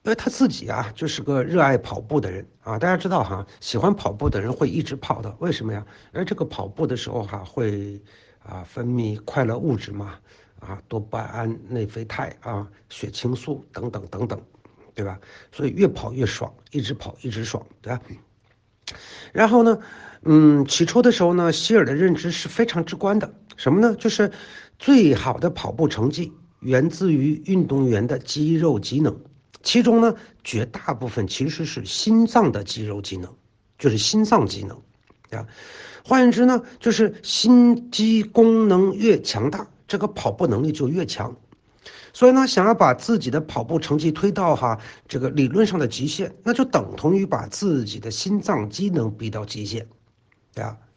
因为他自己啊就是个热爱跑步的人啊，大家知道哈，喜欢跑步的人会一直跑的，为什么呀？而这个跑步的时候哈会分泌快乐物质嘛，多巴胺、内啡肽血清素等等等等，对吧？所以越跑越爽，一直跑一直爽，对吧？然后呢，起初的时候呢，希尔的认知是非常直观的，什么呢？就是最好的跑步成绩源自于运动员的肌肉机能，其中呢，绝大部分其实是心脏的肌肉机能，就是心脏机能，啊，换言之呢，就是心肌功能越强大，这个跑步能力就越强。所以呢，想要把自己的跑步成绩推到这个理论上的极限，那就等同于把自己的心脏机能逼到极限，对吧？